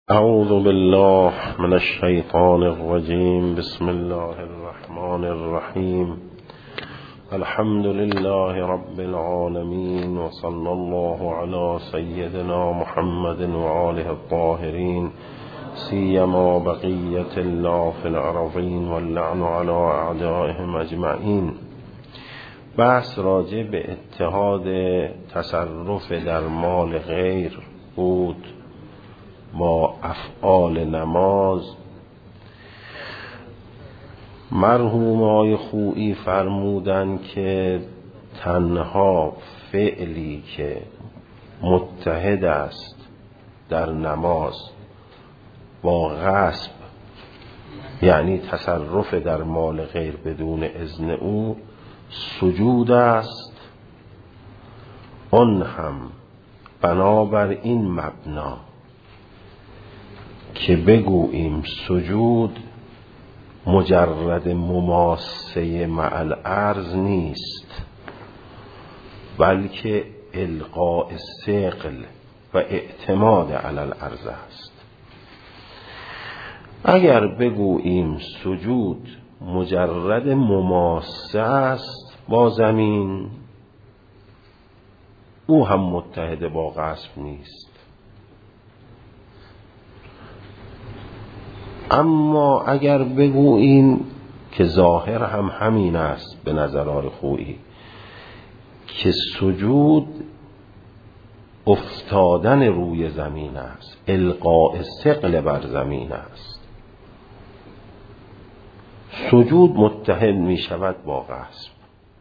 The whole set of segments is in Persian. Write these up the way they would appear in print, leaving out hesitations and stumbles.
اعوذ بالله من الشیطان الرجیم. بسم الله الرحمن الرحیم. الحمد لله رب العالمین و صلی الله علی سیدنا محمد و آله الطاهرین سیما بقیت الله فی الارضین واللعن علی اعدائهم اجمعین. بحث راجع به اتحاد تصرف در مال غیر بود با افعال نماز. مرحوم آقای خویی فرمودن که تنها فعلی که متحد است در نماز با غصب، یعنی تصرف در مال غیر بدون اذن او، سجود است. آن هم بنابر این مبنا که بگوییم سجود مجرد مماسه مع الارض نیست، بلکه القاء ثقل و اعتماد علی الارض است. اگر بگوییم سجود مجرد مماسه است با زمین، او هم متحد با غصب نیست. اما اگر بگوییم که ظاهر هم همین است به نظر آقای خویی، که سجود افتادن روی زمین است، القاء ثقل بر زمین است، سجود متحد می شود با غصب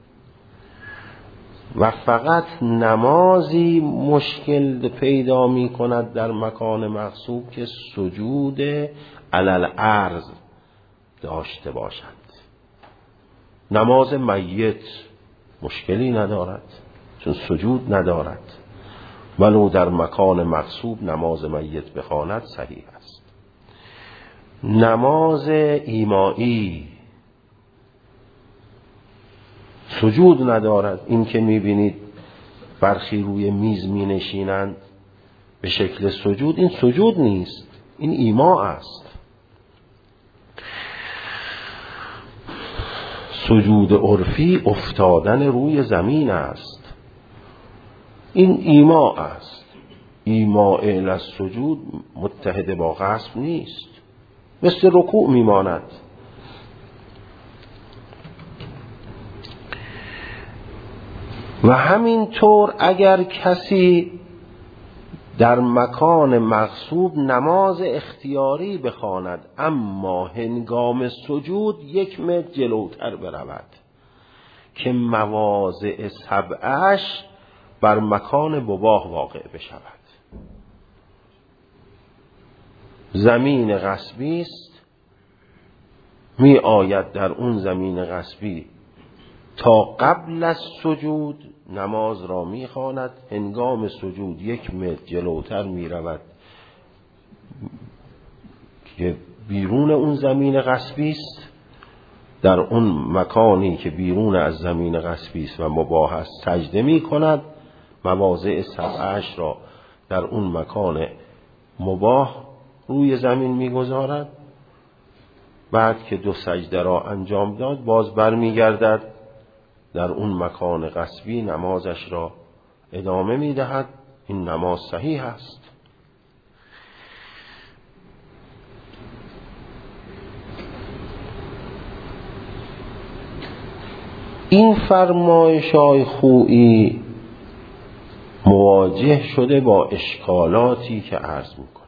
و فقط نمازی مشکل پیدا می کند در مکان مغصوب که سجود علی الارض داشته باشند. نماز میت مشکلی ندارد چون سجود ندارد، ولو در مکان مغصوب نماز میت بخواند صحیح است. نماز ایمایی سجود ندارد. این که میبینید برخی روی میز می نشینند به شکل سجود، این سجود نیست، این ایما است. سجود عرفی افتادن روی زمین است، این ایما است. ایما الی السجود متحد با غصب نیست، مثل رکوع میماند. و همینطور اگر کسی در مکان مغصوب نماز اختیاری بخواند اما هنگام سجود 1 متر جلوتر برود که مواضع سبعش بر مکان مباح واقع بشود، زمین غصبی است، می آید در اون زمین غصبی تا قبل از سجود نماز را می خواند، هنگام سجود 1 متر جلوتر می رود که بیرون اون زمین غصبی است، در اون مکانی که بیرون از زمین غصبی است و مباح است سجده می کند، مواضع سبعش را در اون مکان مباح روی زمین می گذارد. بعد که 2 سجده را انجام داد باز بر می گردد در اون مکان غصبی نمازش را ادامه می دهد. این نماز صحیح است. این فرمایش های خویی مواجه شده با اشکالاتی که عرض میکنه.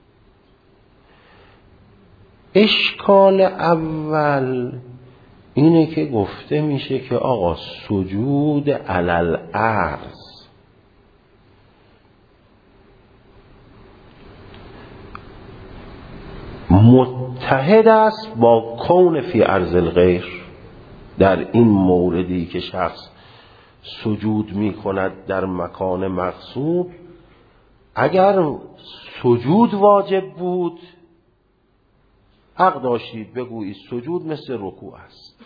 اشکال اول اینه که گفته میشه که آقا سجود علی الارض متحد است با کون فی ارض الغیر. در این موردی که شخص سجود میکند در مکان مغصوب، اگر سجود واجب بود حق داشتید بگویید سجود مثل رکوع است،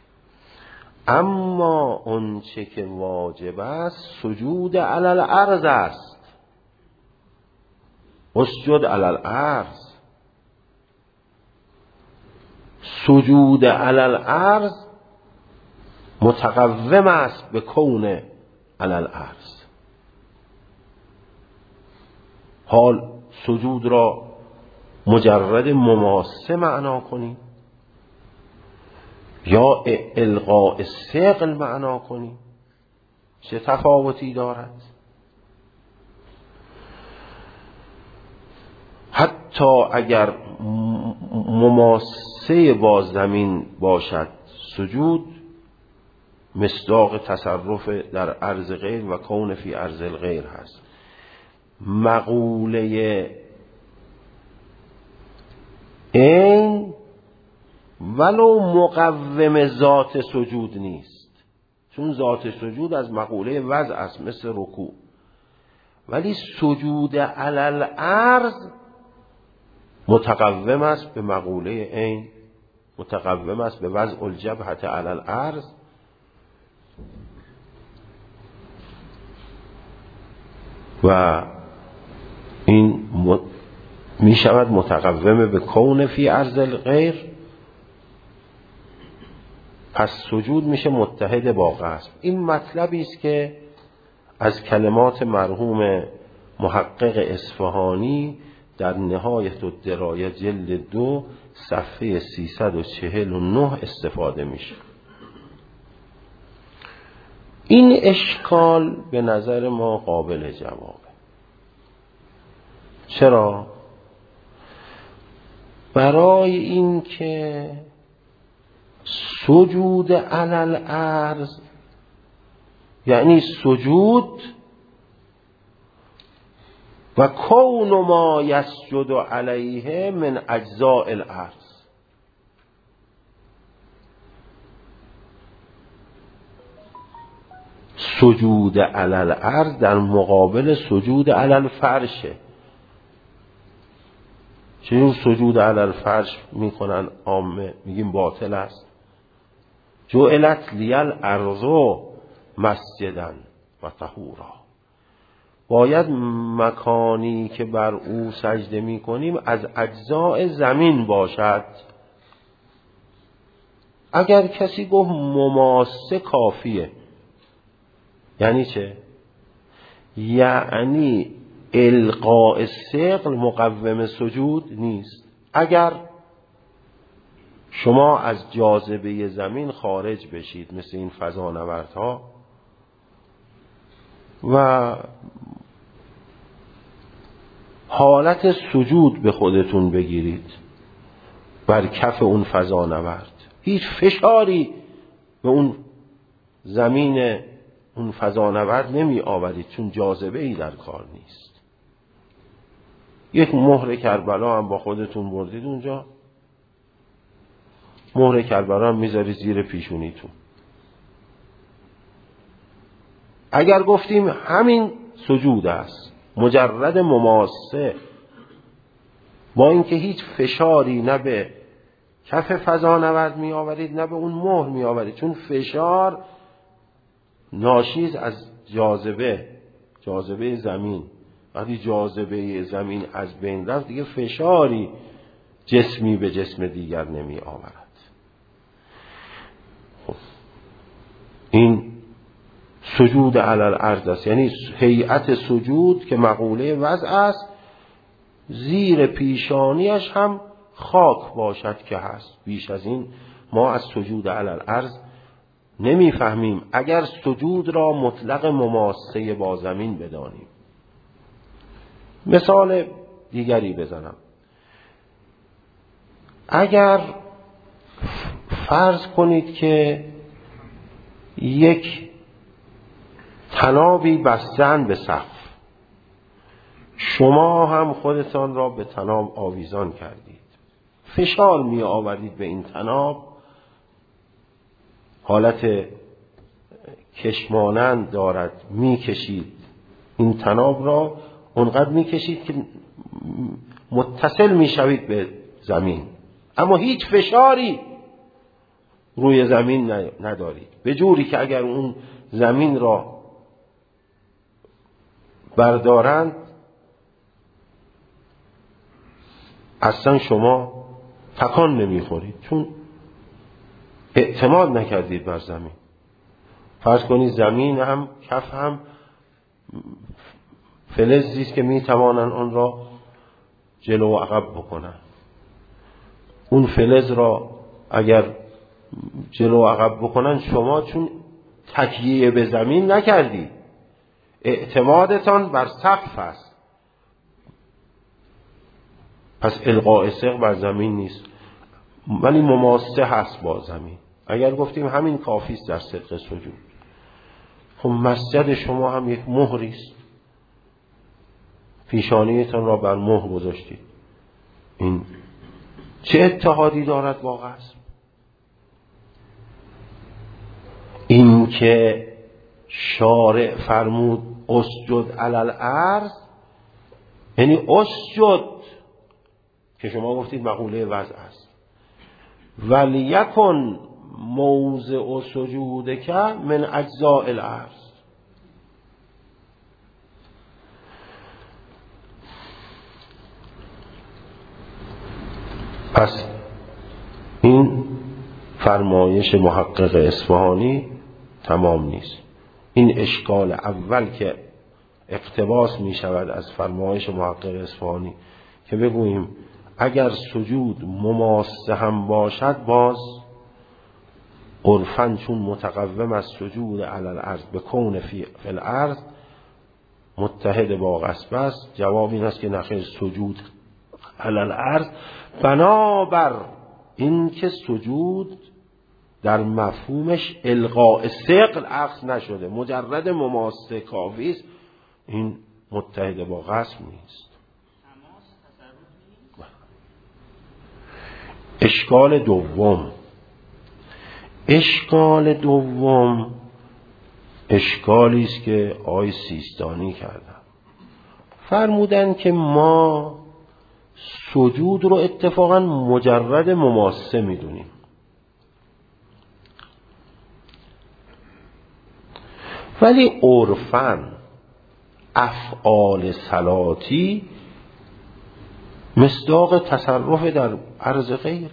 اما اون چه که واجب است سجود علی الارض است. اسجد علی الارض. سجود علی الارض متقوم است به کون علی الارض. حال سجود را مجرد مماسه معنا کنی یا القاء ثقل معنا کنی، چه تفاوتی دارد؟ حتی اگر مماسه با زمین باشد سجود، مصداق تصرف در ارض غیر و کون فی ارض الغیر هست. مقوله این ولو مقوم ذات سجود نیست، چون ذات سجود از مقوله وضع است مثل رکوع، ولی سجود علی الارض متقوم است به مقوله این، متقوم است به وضع الجبهة علی الارض و این می شود متقوم به کون فی ارض الغیر. پس سجود میشه متحد با قصد. این مطلبی است که از کلمات مرحوم محقق اصفهانی در نهایت الدرایه جلد 2 صفحه 349 استفاده میشه. این اشکال به نظر ما قابل جوابه. چرا؟ برای این که سجود علی الارض یعنی سجود و کون ما یسجد علیه من اجزاء الارض. سجود علی الارض در مقابل سجود علی الفرشه. چون سجود علی الفرش میکنن عامه میگیم باطل است. جعلت لی الارض مسجدا و طهورا. باید مکانی که بر او سجده میکنیم از اجزاء زمین باشد. اگر کسی گفت مماسه کافیه، یعنی چه؟ یعنی القاء ثقل مقوم سجود نیست. اگر شما از جاذبه زمین خارج بشید مثل این فضانوردها و حالت سجود به خودتون بگیرید بر کف اون فضانورد، هیچ فشاری به اون زمین اون فضانورد نمی آورید چون جاذبه ای در کار نیست. یک مهر کربلا هم با خودتون بردید اونجا، مهر کربلا هم میذارید زیر پیشونیتون. اگر گفتیم همین سجود است، مجرد مماسه، با اینکه هیچ فشاری نه به کف فضانورد می آورید نه به اون مهر می آورید، چون فشار ناشی از جاذبه زمین. وقتی جاذبه زمین از بین رفت دیگه فشاری جسمی به جسم دیگر نمی آورد. خب این سجود علی الارض است، یعنی هیئت سجود که مقوله وضع است، زیر پیشانیش هم خاک باشد که هست. بیش از این ما از سجود علی الارض نمیفهمیم اگر سجود را مطلق مماسه با زمین بدانیم. مثال دیگری بزنم. اگر فرض کنید که یک طنابی بستن به سقف، شما هم خودتان را به طناب آویزان کردید، فشار می آورید به این طناب، حالت کشمانند دارد، می کشید این طناب را، اونقدر می کشید که متصل می شوید به زمین، اما هیچ فشاری روی زمین ندارید، به جوری که اگر اون زمین را بردارند اصلا شما تکان نمیخورید، چون اعتماد نکردید بر زمین. فرض کنید زمین هم کف هم فلزی است که میتوانند آن را جلو و عقب بکنن. اون فلز را اگر جلو و عقب بکنن، شما چون تکیه به زمین نکردید، اعتمادتان بر سقف است، پس القاء ثقل بر زمین نیست، ولی مماسه هست با زمین. اگر گفتیم همین کافی است در صدق سجود، خب مسجد شما هم یک مهری است، پیشانیتان را بر مهر گذاشتید. این چه اتحادی دارد با غصب؟ این که شارع فرمود اسجد علی الارض، یعنی اسجد که شما گفتید مقوله وضع است، ولیکن موضع سجودک من اجزاء الارض. پس این فرمایش محقق اصفهانی تمام نیست. این اشکال اول که اقتباس می شود از فرمایش محقق اصفهانی که بگوییم اگر سجود مماسه هم باشد، باز عرفاً چون متقوم از سجود علی الارض به کون فی الارض متحد با غصب است، جواب این است که نخیر، سجود علی الارض بنابر این که سجود در مفهومش القاء ثقل عکس نشده، مجرد مماسه کافی است، این متحد با غصب نیست. اشکال دوم اشکالی است که آقای سیستانی کردن. فرمودن که ما سجود رو اتفاقا مجرد مماسه میدونیم، ولی عرفاً افعال صلاتی مصداق تصرف در عرض غیر،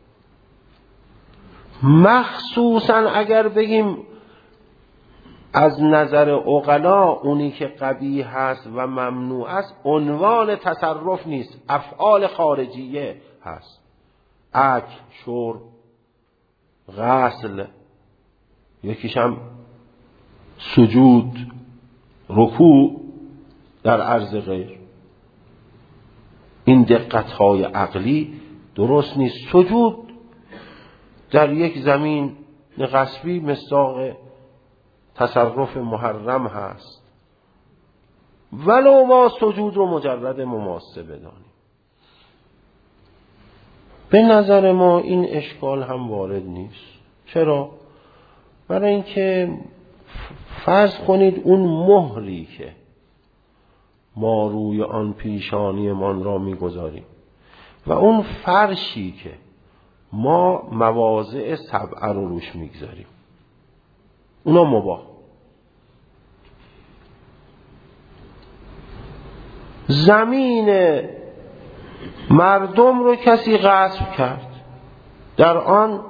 مخصوصاً اگر بگیم از نظر عقلا اونی که قبیح هست و ممنوع است عنوان تصرف نیست، افعال خارجیه هست، اکل، شرب، غسل، یکیش هم سجود، رکوع در عرض غیر. این دقت‌های عقلی درست نیست. سجود در یک زمین غصبی مصداق تصرف محرم هست، ولو ما سجود رو مجرد مماسه بدانیم. به نظر ما این اشکال هم وارد نیست. چرا؟ برای اینکه فرض کنید اون مهری که ما روی آن پیشانیمان را میگذاریم و اون فرشی که ما مواضع سبعه رو روش میگذاریم، اونا مباح. زمین مردم رو کسی غصب کرد، در آن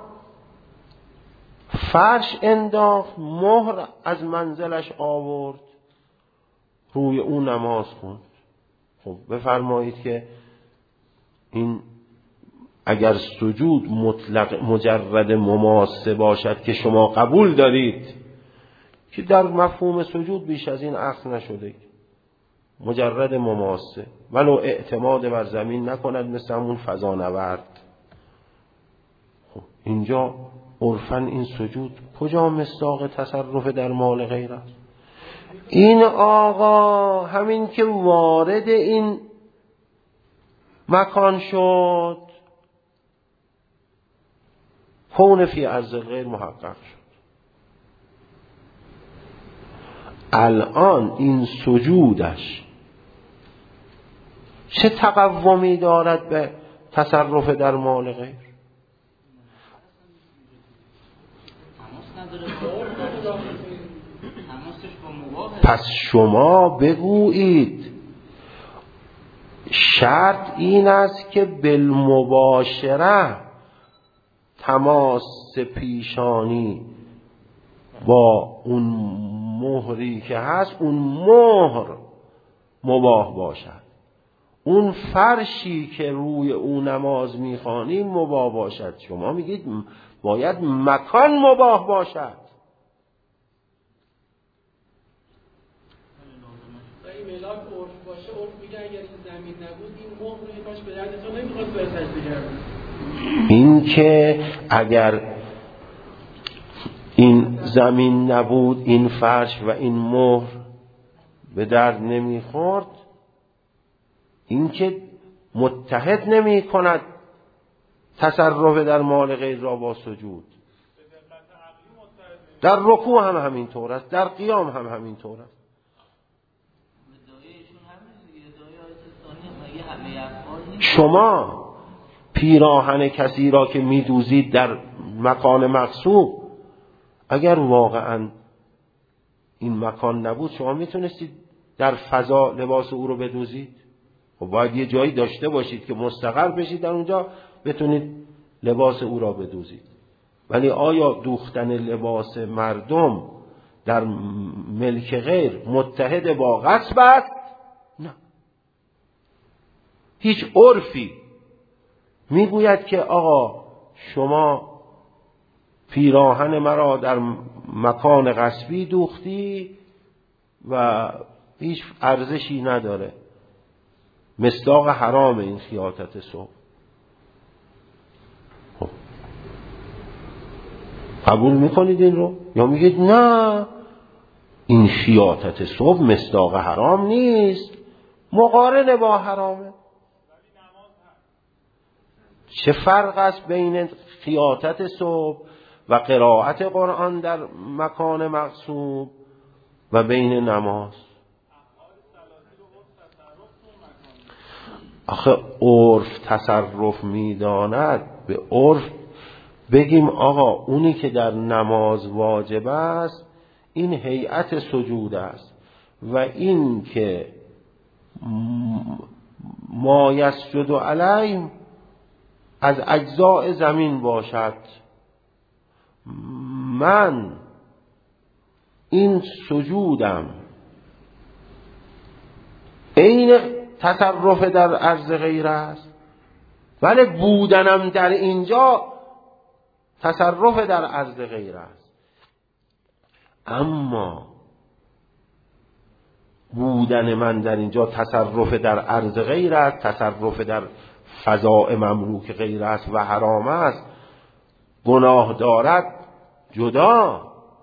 فرش انداخت، مهر از منزلش آورد، روی اون نماز خوند. خب بفرمایید که این اگر سجود مطلق مجرد مماسه باشد که شما قبول دارید که در مفهوم سجود بیش از این اخذ نشده، مجرد مماسه، ولو اعتماد بر زمین نکند مثل همون فضانورد، خب اینجا عرفاً این سجود کجا مصداق تصرف در مال غیر است؟ این آقا همین که وارد این مکان شد، کون فی عرض غیر محقق شد. الان این سجودش چه تقومی دارد به تصرف در مال غیر؟ پس شما بگویید شرط این است که بالمباشره تماس پیشانی با اون مهری که هست، اون مهر مباح باشد. اون فرشی که روی اون نماز میخوانی مباح باشد. شما میگید باید مکان مباح باشد. این ملاک عرف باشه، عرف میگه اگر این زمین نبود این مهر روی پاش به درد تو نمیخواد به سجده کردن. این که اگر این زمین نبود، این فرش و این مهر به درد نمیخورد، این که متحد نمی کند تصرف در مال غیر را با سجود. در رکوع هم همین طور است، در قیام هم همین طور است. شما پیراهن کسی را که میدوزید در مکان مغصوب، اگر واقعا این مکان نبود شما میتونستید در فضا لباس او رو بدوزید؟ خب باید یه جایی داشته باشید که مستقر بشید در اونجا بتونید لباس او را بدوزید. ولی آیا دوختن لباس مردم در ملک غیر متحد با غصب است؟ نه. هیچ عرفی میگوید که آقا شما پیراهن مرا در مکان غصبی دوختی و هیچ ارزشی نداره، مصداق حرام این خیاطت صبح. خب قبول میکنید این رو؟ یا میگید نه این خیاطت صبح مصداق حرام نیست، مقارنه با حرامه؟ چه فرق است بین خیاطت صبح و قرائت قرآن در مکان مغصوب و بین نماز؟ آخه عرف تصرف میداند. به عرف بگیم آقا اونی که در نماز واجب است این هیئت سجود است و این که ما یسجد علیه از اجزاء زمین باشد. من این سجودم عین تصرف در عرض غیر است، ولی بودنم در اینجا تصرف در عرض غیر است. اما بودن من در اینجا تصرف در عرض غیر است، تصرف در فضاء مملوک غیر است و حرام است، گناه دارد جدا.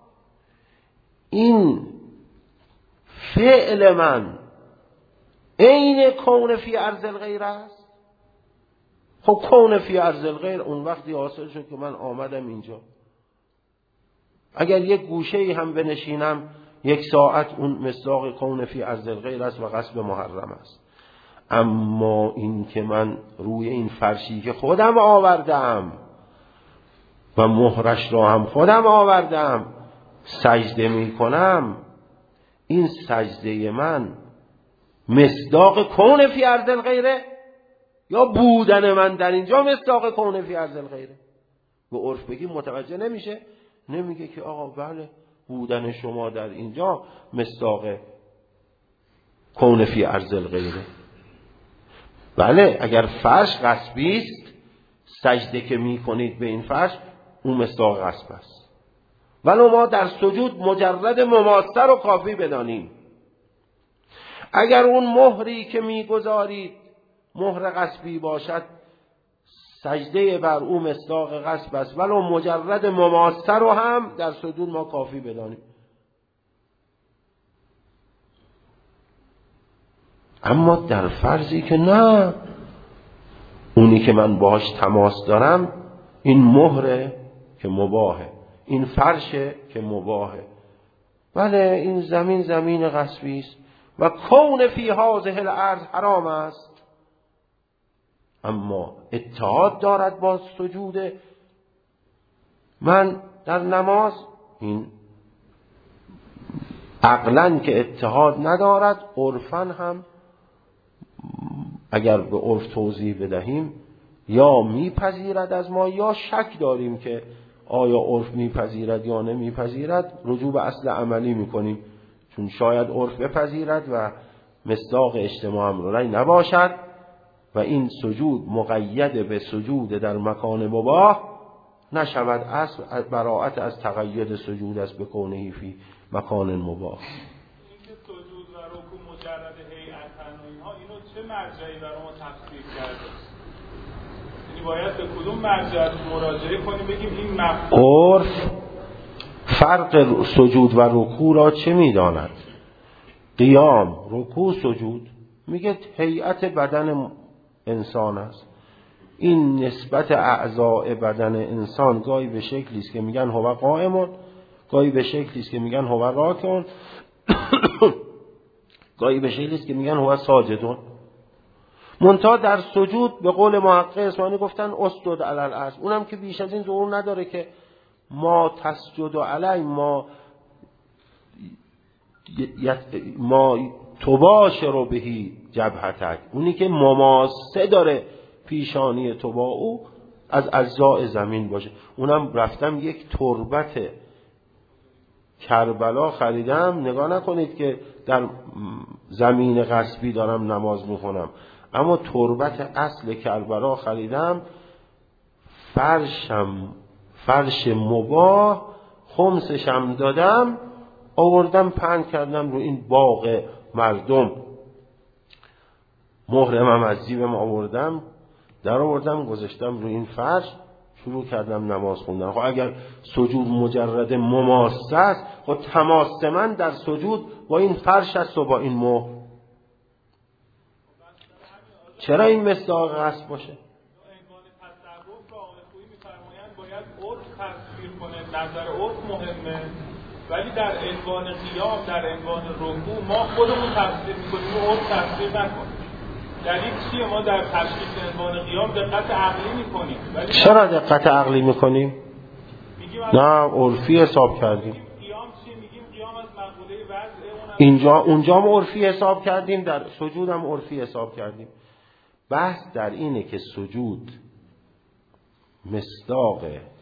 این فعل من عین کون فی ارض الغیر است. خب کون فی ارض الغیر اون وقتی حاصل شد که من آمدم اینجا. اگر یک گوشه‌ای هم بنشینم 1 ساعت، اون مصداق کون فی ارض الغیر است و غصب محرم است. اما این که من روی این فرشی که خودم آوردم و مهرش را هم خودم آوردم سجده می کنم، این سجده من مصداق کون فی ارض الغیره یا بودن من در اینجا مصداق کون فی ارض الغیره؟ به عرف بگیم متوجه نمیشه. نمیگه که آقا بله بودن شما در اینجا مصداق کون فی ارض الغیره. بله اگر فرش غصبی است، سجده که می کنید به این فرش اون مصداق غصب است. ولو ما در سجود مجرد مماسه رو کافی بدانیم. اگر اون مهری که میگذارید مهر غصبی باشد، سجده بر او مصداق غصب است، ولو مجرد مماسه رو هم در سجود ما کافی بدانیم. اما در فرضی که نه، اونی که من باهاش تماس دارم این مهره که مباهه، این فرشه که مباهه، بله این زمین زمین غصبی است و کون فی هذه الارض حرام است، اما اتحاد دارد با سجود من در نماز. این عقلاً که اتحاد ندارد، عرفاً هم اگر به عرف توضیح بدهیم یا میپذیرد از ما یا شک داریم که آیا عرف میپذیرد یا نمیپذیرد، رجوع به اصل عملی میکنیم، چون شاید عرف بپذیرد و مصداق اجتماع امرالله نباشد و این سجود مقید به سجود در مکان مباح نشود. اصل براءت از تقید سجود است به کونه فی مکان مباح. اینکه سجود و رکوع مجرد هیئتن و اینها، اینو چه مرجعی برای ما تفسیر کرده؟ یعنی باید به کدوم مرجع مراجعه کنیم بگیم این عرف فرق سجود و رکوع را چه میداند؟ قیام، رکوع، سجود میگه هیئت بدن انسان است. این نسبت اعضاء بدن انسان گاهی به شکلی است که میگن هو قائمون، گاهی به شکلی است که میگن هو راکعون، گاهی به شکلی است که میگن هو ساجدون. منتها در سجود به قول محقق اصفهانی گفتن اسجد علی الارض، اونم که بیش از این ضرور نداره که ما تسجد علی ما تباشر بهی جبهتک، اونی که مماسه داره پیشانی تو با او از اجزاء زمین باشه. اونم رفتم یک تربت کربلا خریدم، نگاه نکنید که در زمین غصبی دارم نماز میخونم، اما تربت اصل کربلا خریدم، فرش مباح، خمسشم دادم، آوردم پهن کردم رو این باغ مردم، محرمم از جیبم آوردم، در آوردم گذاشتم رو این فرش، شروع کردم نماز خوندن. خب اگر سجود مجرد مماسه است، خب تماس من در سجود با این فرش است و با این مهر. چرا این مصداق غصب باشه؟ عنوان تصرف را آقای خویی می‌فرمایند باید عرف تفسیر کنه، نظر عرف مهمه، ولی در عنوان قیام، در عنوان رکوع ما خودمون تفسیر می‌کنیم و عرف تفسیر نکنیم. دلیل چیه؟ ما در تشخیص عنوان قیام دقت عقلی می‌کنیم. چرا دقت عقلی می‌کنیم؟ نه عرفی حساب کردیم. قیام چیه؟ میگیم قیام از مقوله وضع اونجا هم عرفی حساب کردیم، در سجود هم عرفی حساب کردیم. بحث در اینه که سجود مصداق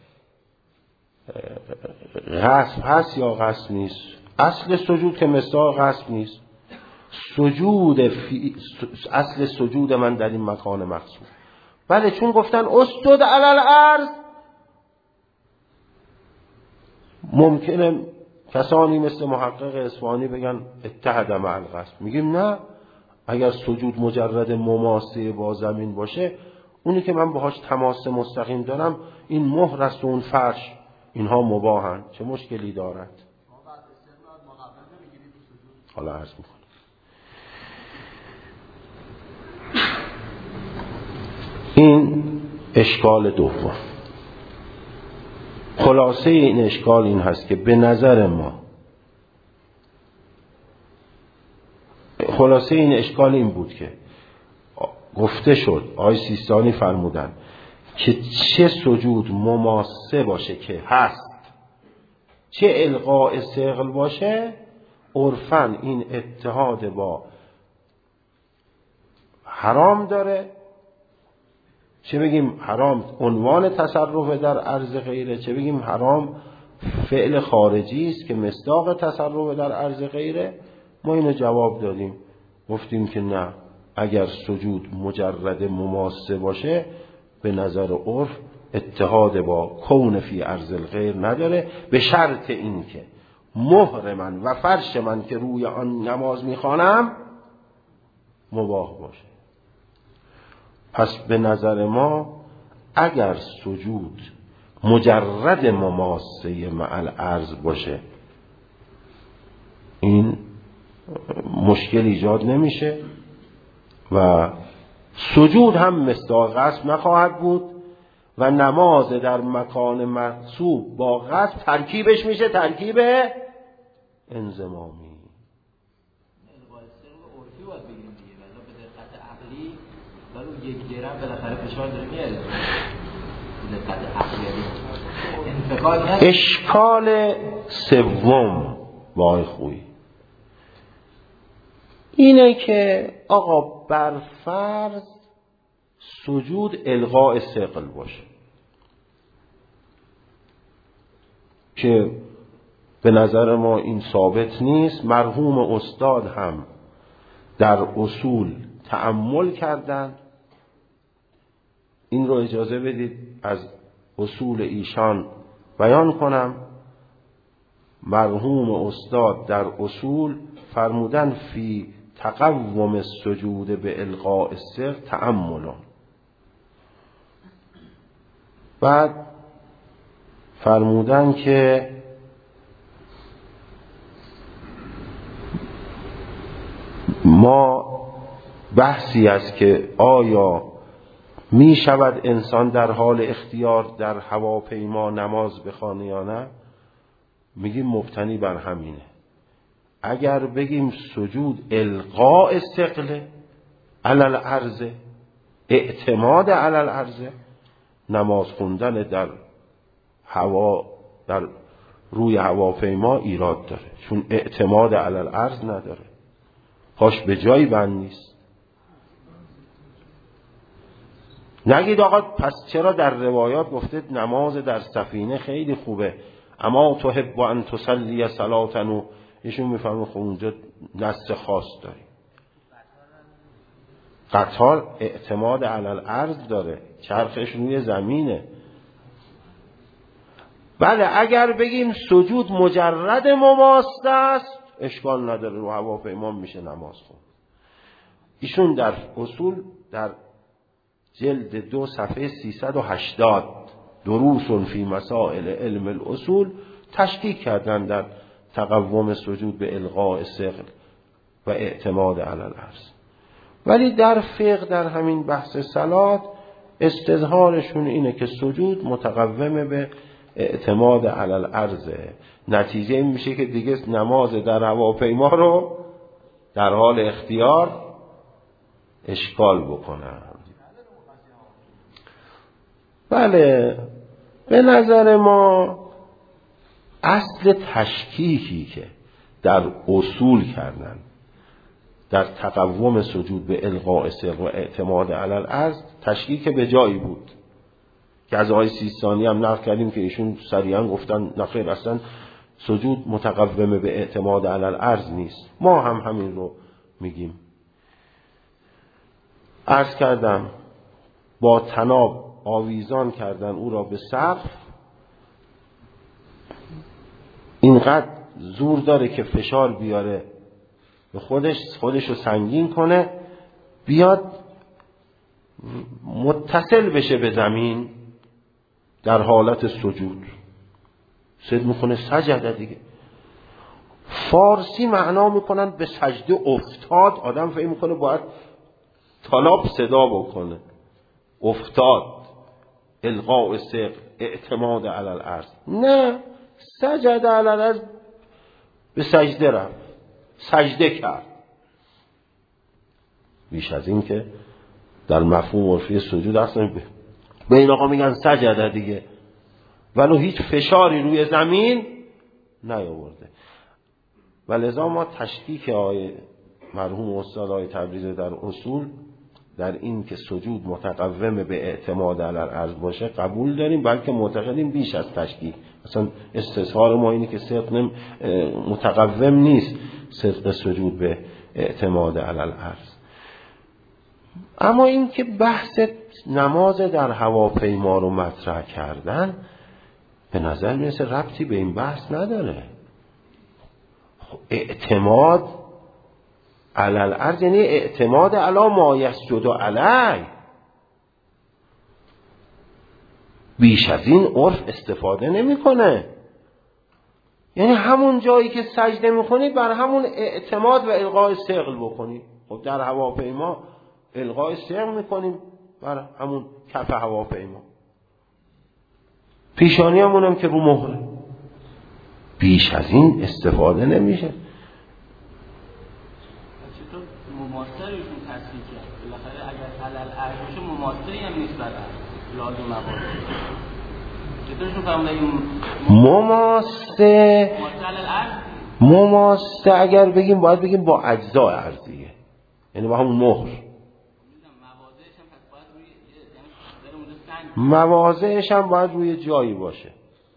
غصب هست یا غصب نیست. اصل سجود که مصداق غصب نیست. اصل سجود من در این مکان مخصوص. بله، چون گفتن اسجد علی الارض، ممکنه کسانی مثل محقق اصفهانی بگن اتحد مع الغصب. میگیم نه، اگر سجود مجرد مماسه با زمین باشه، اونی که من باهاش تماس مستقیم دارم این مهر است و اون فرش، اینها مباهن، چه مشکلی دارد؟ حالا عرض میکنم. این اشکال دوم. خلاصه این اشکال این هست که به نظر ما، خلاصه این اشکال این بود که گفته شد، آقای سیستانی فرمودن که چه سجود مماسه باشه که هست، چه القاء ثقل باشه، عرفاً این اتحاد با حرام داره. چه بگیم حرام عنوان تصرف در عرض غیره، چه بگیم حرام فعل خارجی است که مصداق تصرف در عرض غیره. ما اینو جواب دادیم، گفتیم که نه، اگر سجود مجرد مماسه باشه به نظر عرف اتحاد با کون فی عرض الغیر نداره، به شرط این که مهر من و فرش من که روی آن نماز میخوانم مباح باشه. پس به نظر ما اگر سجود مجرد مماسه مع الارض باشه، این مشکل ایجاد نمیشه و سجود هم مصداق غصب نخواهد بود و نماز در مکان مغصوب با غصب ترکیبش میشه ترکیب انضمامی. یک درم بالاخره فشار داره میاره. اشکال سوم وای خویی، اینه که آقا بر فرض سجود الغاء ثقل باشه که به نظر ما این ثابت نیست. مرحوم استاد هم در اصول تأمل کردن. این رو اجازه بدید از اصول ایشان بیان کنم. مرحوم استاد در اصول فرمودن فی تقوم السجود به الغاء الثقل تأملون. بعد فرمودن که ما بحثی است که آیا می شود انسان در حال اختیار در هواپیما نماز بخوانه یا نه، میگیم مبتنی بر همینه. اگر بگیم سجود الغاء ثقل علی الارض، اعتماد علی الارض، نماز خوندن در هوا در روی هواپیما ایراد داره، چون اعتماد علی الارض نداره، پاش به جایی بند نیست. نگید آقا پس چرا در روایات گفته نماز در سفینه خیلی خوبه، اما تحب ان تصلی صلاتن، ایشون میفهمه خب اونجا نص خاص داری. قطار اعتماد علی الارض داره، چرخش روی زمینه. بله اگر بگیم سجود مجرد مماسته است اشکال نداره، رو هواپیما میشه نماز خوند. ایشون در اصول در جلد 2 صفحه 380 دروس فی مسائل علم الاصول تشکیک کردن در تقوم سجود به الغاء ثقل و اعتماد علی الارض. ولی در فقه در همین بحث صلات استظهارشون اینه که سجود متقوم به اعتماد علی الارض. نتیجه این میشه که دیگه نماز در هواپیما رو در حال اختیار اشکال بکنن. بله به نظر ما اصل تشکیکی که در اصول کردن در تقوم سجود به الغاء ثقل و اعتماد علی الارض تشکیک به جایی بود که از آقای سیستانی هم نقل کردیم که ایشون صریحا گفتن نخیر اصلا سجود متقوم به اعتماد علی الارض نیست. ما هم همین رو میگیم. عرض کردم با طناب آویزان کردن او را به سقف، اینقدر زور داره که فشار بیاره به خودش رو سنگین کنه، بیاد متصل بشه به زمین در حالت سجود. سجد میکنه سجده دیگه. فارسی معنا میکنن به سجده افتاد. آدم فکر میکنه باید طلاب صدا بکنه. افتاد، الغاء ثقل، اعتماد علی الارض. نه، سجده علی الارض، به سجده رفت، سجده کرد. بیش از این که در مفهوم عرفی سجود اصلا به این آقا میگن سجده دیگه، ولو هیچ فشاری روی زمین نیاورده. و لذا ما تشکیک آقای مرحوم استاد آقای تبریزی در اصول در این که سجود متقوم به اعتماد علی الارض باشه قبول داریم، بلکه معتقدیم بیش از تشکیک. اصلا استظهار ما اینه که صدق متقوم نیست، صدق سجود به اعتماد علی الارض. اما این که بحث نماز در هواپیما رو مطرح کردن به نظر میرسه ربطی به این بحث نداره. اعتماد علی الارض یعنی اعتماد علی ما یسجد علی. بیش از این عرف استفاده نمیکنه. یعنی همون جایی که سجده میکنید بر همون اعتماد و الغاء ثقل بکنید. خب در هواپیما الغاء ثقل میکنیم بر همون کف هواپیما، پیشانی همونم که رو مهره. بیش از این استفاده نمیشه. چطور مماثلشون تصدیق کرد؟ بالاخره اگر علل ارج باشه مماثلی هم نیست برای لازم مباشه. چطورشون فهمیدن مماثل علل ارج؟ مماسه اگر بگیم باید بگیم با اجزاء ارضیه، یعنی با همون مهر. مواضعش هم باید روی جایی باشه.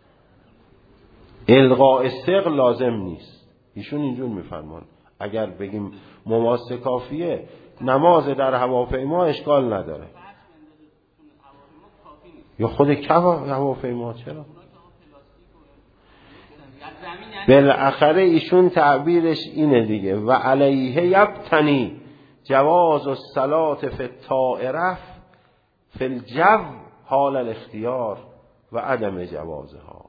الغاء ثقل لازم نیست. ایشون اینجور میفرمان اگر بگیم مماسه کافیه، نماز در هواپیما اشکال نداره. یا خود هواپیما چرا؟ بالاخره ایشون تعبیرش اینه دیگه، و علیه یبتنی جواز الصلاة فی الطائره فی الجو حال الاختیار و عدم جوازها.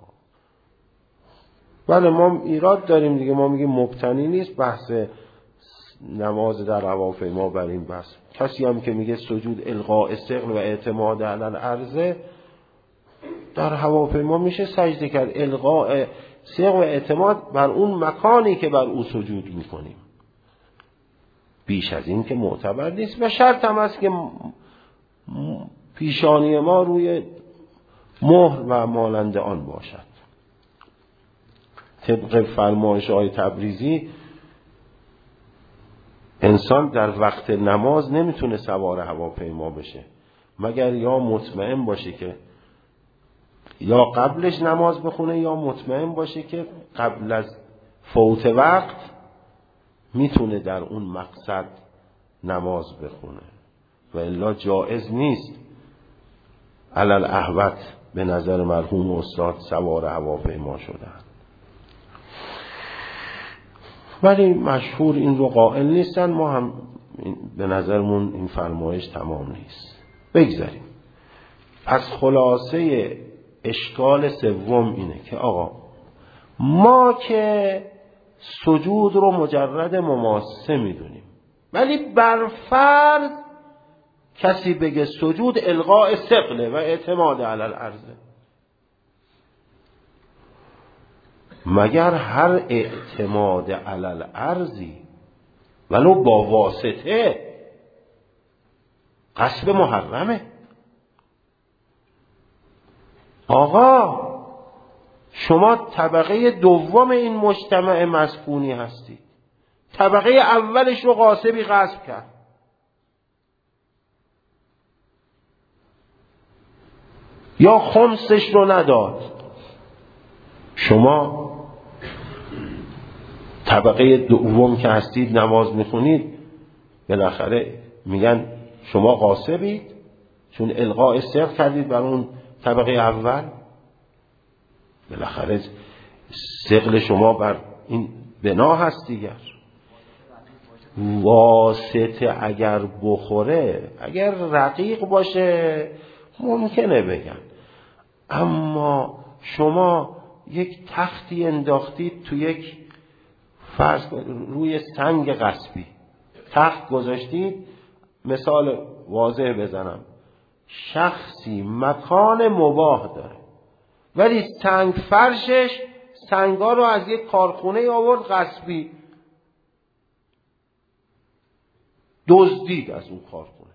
بله ما ایراد داریم دیگه، ما میگیم مبتنی نیست بحث نماز در هواپیما بر این بحث. کسی هم که میگه سجود الغاء ثقل و اعتماد علی الارض در هواپیما میشه سجده کرد، الغاء ثقل و اعتماد بر اون مکانی که بر او سجود میکنیم، بیش از این که معتبر نیست. و شرط هم هست که پیشانی ما روی مهر و مانند آن باشد. طبق فرمایش آقای تبریزی انسان در وقت نماز نمیتونه سوار هواپیما بشه مگر یا مطمئن باشه که یا قبلش نماز بخونه یا مطمئن باشه که قبل از فوت وقت میتونه در اون مقصد نماز بخونه، و الا جائز نیست علل احوط به نظر مرحوم استاد سوار هواپیما شدن. ولی مشهور این رو قائل نیستن، ما هم به نظرمون این فرمایش تمام نیست. بگذاریم. پس خلاصه اشکال سوم اینه که آقا ما که سجود رو مجرد مماسه میدونیم، ولی بر فرض کسی بگه سجود الغاء ثقل و اعتماد علی الارض، مگر هر اعتماد علی الارضی ولو با واسطه قصب محرمه؟ آقا شما طبقه دوم این مجتمع مسکونی هستید، طبقه اولش رو غاصبی غصب کرد، یا خمسش رو نداد. شما طبقه دوم که هستید نماز میخونید، بالاخره میگن شما غاصبید چون الغاء ثقل کردید بر اون طبقه اول. بالاخره ثقل شما بر این بنا هست دیگر. واسطه اگر بخوره، اگر رقیق باشه ممکنه بگن، اما شما یک تختی انداختید تو یک فرض روی سنگ غصبی تخت گذاشتید، مثال واضح بزنم، شخصی مکان مباح داره ولی سنگ فرشش سنگا رو از یک کارخونه آورد غصبی، دزدید از اون کارخونه،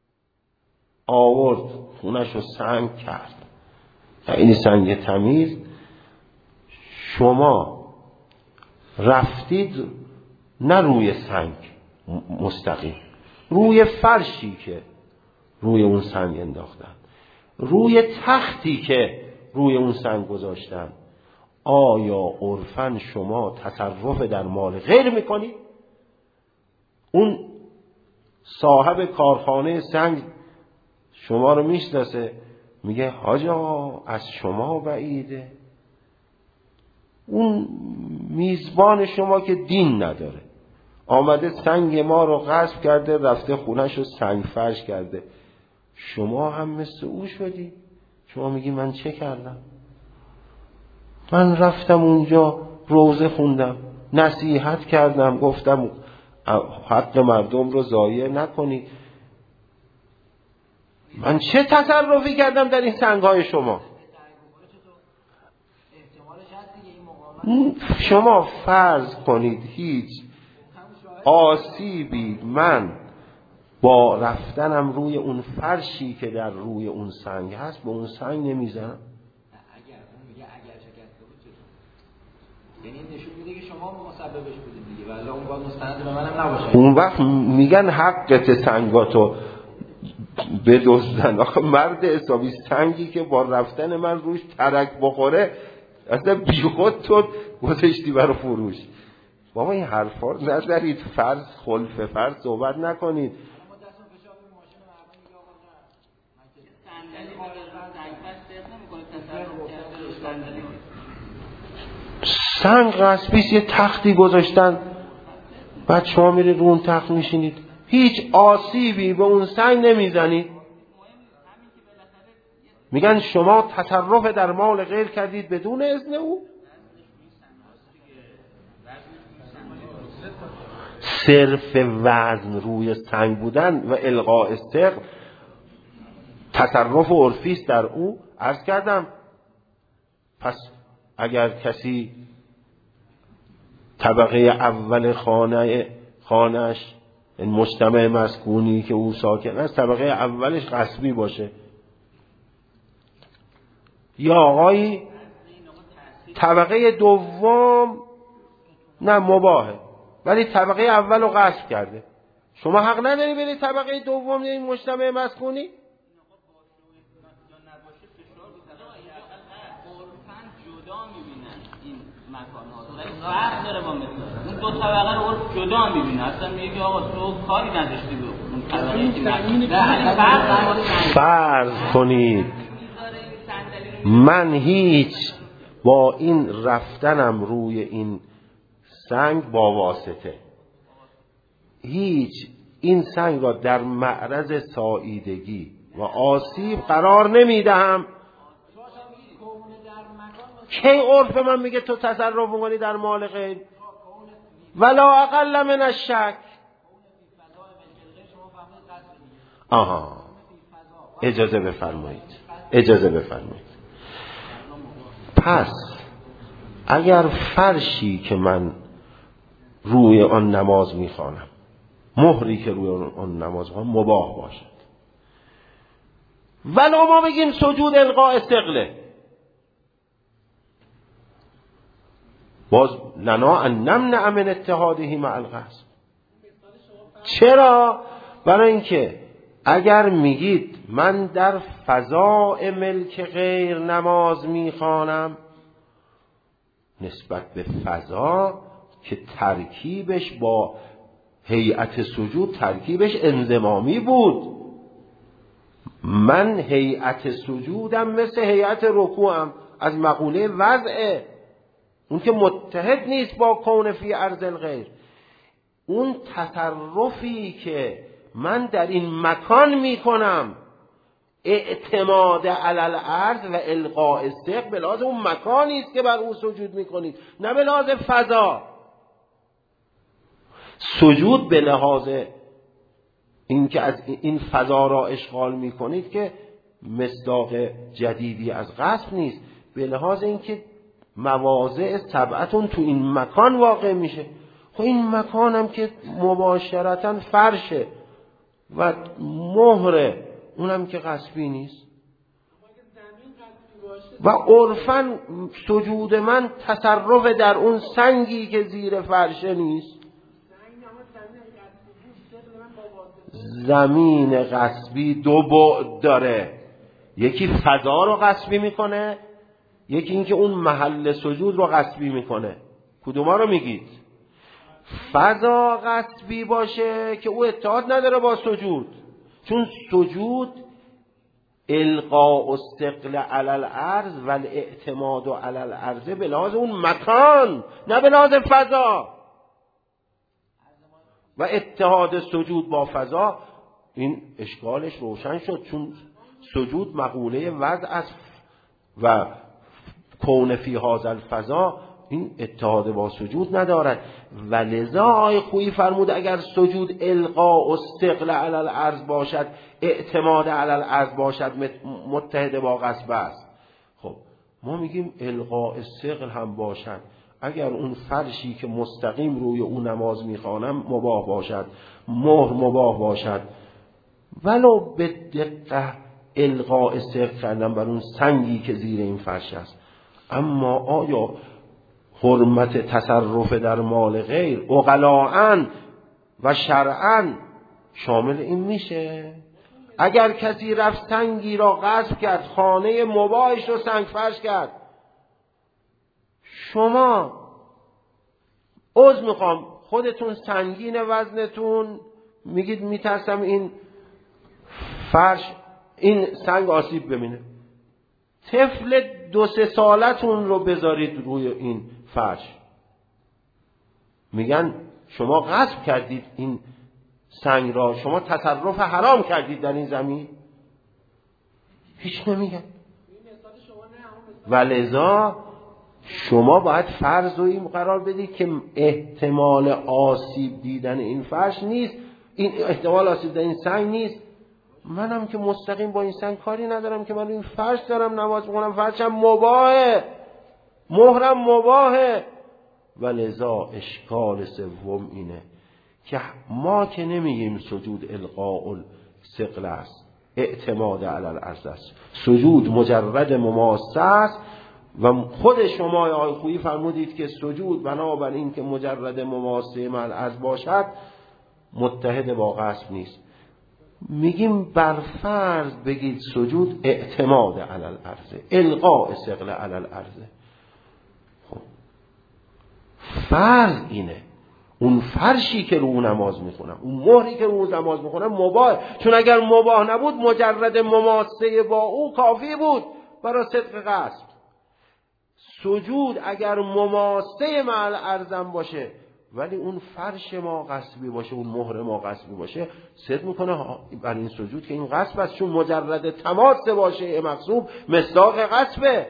آورد خونش رو سنگ کرد، این سنگ تمیز. شما رفتید نه روی سنگ مستقیم، روی فرشی که روی اون سنگ انداختن، روی تختی که روی اون سنگ گذاشتن، آیا عرفاً شما تصرف در مال غیر میکنی؟ اون صاحب کارخانه سنگ شما رو میشناسه، میگه حاج آقا از شما بعیده. اون میزبان شما که دین نداره آمده سنگ ما رو غصب کرده، رفته خونش رو سنگ فرش کرده، شما هم مثل او شدی. شما میگی من چه کردم؟ من رفتم اونجا روزه خوندم، نصیحت کردم، گفتم حق مردم رو ضایع نکنی. من چه تصرفی کردم در این سنگ‌های شما؟ شما فرض کنید هیچ آسیبی من با رفتنم روی اون فرشی که در روی اون سنگ هست به اون سنگ نمیزنم. اگر اون میگه اگر شکسته بود، یعنی نشون میده که شما شما مسببش بودید دیگه، ولی اون باید مستند به منم نباشه. اون وقت میگن حقت سنگاتو بدزدن. آخه مرد حسابی سنگی که با رفتن من روش ترک بخوره اصلا بیخود تو گذاشتی برای فروش. بابا این حرفا رو نذارید، فرض خلف فرض صحبت نکنید. سنگ غصبیست، یه تختی گذاشتن بعد شما میرید رو اون تخت میشینید، هیچ آسیبی به اون سنگ نمیزنید. میگن شما تصرف در مال غیر کردید بدون اذن او. صرف وزن روی سنگ بودن و القاء ثقل تصرف عرفیست در او. عرض کردم پس اگر کسی طبقه اول خانهش این مجتمع مسکونی که او ساکن است طبقه اولش غصبی باشه، یا آقایی طبقه دوم نه مباهه ولی طبقه اول رو غصب کرده، شما حق نداری بری طبقه دوم این مجتمع مسکونی؟ فرق داره با مثلا اون دو طبقه رو جدا می‌بینه، اصلا میگه آقا تو کاری نداشتی به اون طبقه. فرض کنید من هیچ با این رفتنم روی این سنگ با واسطه هیچ این سنگ را در معرض ساییدگی و آسیب قرار نمیدهم. کی عرف من میگه تو تصرف میکنی در مال غیر؟ ولا اقل من الشک. اجازه بفرمایید. پس اگر فرشی که من روی آن نماز میخوانم، مهری که روی آن نماز میخوانم مباح باشد، ولا ما بگیم سجود القاء ثقله، باز لنا ان نمنع من اتحاده مع الغصب. چرا؟ برای اینکه اگر میگید من در فضاء ملک غیر نماز میخوانم، نسبت به فضا که ترکیبش با هیئت سجود ترکیبش انضمامی بود، من هیئت سجودم مثل هیئت رکوعم از مقوله وضعه، اون که متحد نیست با کون فی ارض الغیر. اون تصرفی که من در این مکان میکنم اعتماد علی الارض و القاء ثقل به لحاظ اون مکانی است که بر اون سجود میکنید، نه به لحاظ فضا. سجود به لحاظ این که از این فضا را اشغال میکنید که مصداق جدیدی از غصب نیست، به لحاظ این که مواضع سبعتون تو این مکان واقع میشه. خب این مکانم که مباشرتاً فرشه و مهره، اونم که غصبی نیست و عرفاً سجود من تصرف در اون سنگی که زیر فرشه نیست. زمین غصبی دو بعد داره، یکی فضا رو غصبی میکنه، یکی اینکه اون محل سجود رو غصبی میکنه. کدوما رو میگید؟ فضا غصبی باشه که او اتحاد نداره با سجود، چون سجود القاء الثقل علی الارض و الاعتماد علی الارض به لحاظ اون مکان، نه به لحاظ فضا. و اتحاد سجود با فضا این اشکالش روشن شد، چون سجود مقوله وضع است و کون فی هذا الفضا این اتحاد با سجود ندارد. و لذا آقای خویی فرمود اگر سجود القاء الثقل علی الارض باشد، اعتماد علی الارض باشد، متحد با غصب است. خب ما میگیم القاء الثقل هم باشد، اگر اون فرشی که مستقیم روی اون نماز میخوانم مباح باشد، مهر مباح باشد، ولو به دقت القاء ثقل کردن بر اون سنگی که زیر این فرش است. اما آیا حرمت تصرف در مال غیر عقلاً و شرعاً شامل این میشه. اگر کسی رفت سنگی را غصب کرد، خانه مباحش رو سنگ فرش کرد، شما عذر میخوام خودتون سنگین وزنتون، میگید میترسم این فرش این سنگ آسیب ببینه، طفل 2-3 سالتون رو بذارید روی این فرش، میگن شما غصب کردید این سنگ را، شما تصرف حرام کردید در این زمین، هیچ نمیگن. ولذا شما باید فرض رو این قرار بدید که احتمال آسیب دیدن این فرش نیست، این احتمال آسیب دیدن این سنگ نیست. منم که مستقیم با این سنگ کاری ندارم که من این فرش دارم نماز میخونم، فرشم مباهه، مهرم مباهه. ولذا اشکال سوم اینه که ما که نمیگیم سجود القاء الثقل است، اعتماد علی الارض است، سجود مجرد مماسه است. و خود شما آقای خویی فرمودید که سجود بنابر این که مجرد مماسه مع الارض باشد متحد با غصب نیست. میگیم بر فرض بگید سجود اعتماد علی الارض، القاء ثقل علی الارض. خب فرض اینه اون فرشی که رو نماز میخونم، اون مهری که رو نماز میخونم مباح، چون اگر مباح نبود مجرد مماسه با او کافی بود برای صدق قصد. سجود اگر مماسه مع الارض باشه ولی اون فرش ما غصبی باشه، اون مهر ما غصبی باشه، صدق میکنه بر این سجود که این غصب است، چون مجرد تماس باشه مغصوب مصداق غصبه.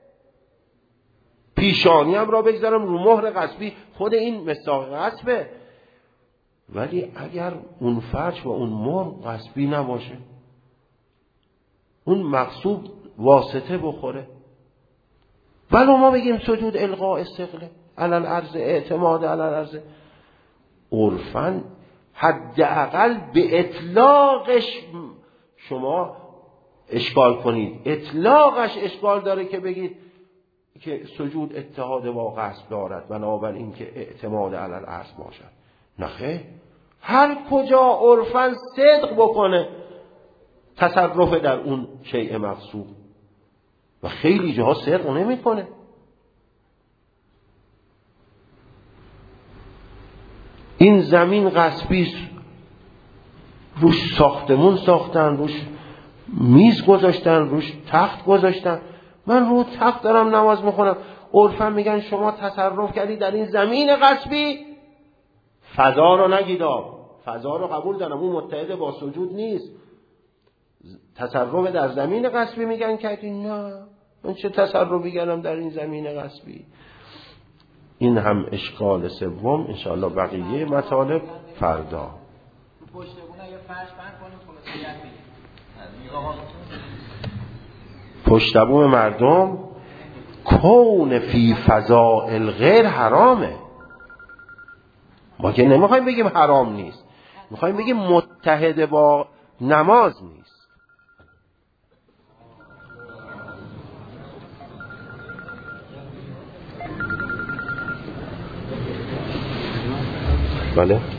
پیشانی هم را بگذارم رو مهر غصبی، خود این مصداق غصبه. ولی اگر اون فرش و اون مهر غصبی نباشه، اون مغصوب واسطه بخوره، ولی ما بگیم سجود القاء ثقل علی الارض، اعتماد علی الارض، عرفاً حداقل به اطلاقش شما اشکال کنید. اطلاقش اشکال داره که بگید که سجود اتحاد با غصب دارد بنابراین که اعتماد علی الارض باشد. نخیر، هر کجا عرفاً صدق بکنه تصرف در اون شیء مغصوب و خیلی جاها صدق نمیکنه. این زمین غصبی، روش ساختمون ساختن، روش میز گذاشتن، روش تخت گذاشتن، من رو تخت دارم نماز میخونم، عرفاً میگن شما تصرف کردی در این زمین غصبی، فضا رو نگیدا، فضا رو قبول دارم اون متحد با سجود نیست، تصرف در زمین غصبی میگن کردی، نه من چه تصرفی کردم در این زمین غصبی. این هم اشکال سوم. انشاءالله بقیه مطالب فردا. پشت بوم مردم کون فی فضائل غیر حرامه. ما که نمیخوایم بگیم حرام نیست، میخوایم بگیم متحد با نماز نیست. بله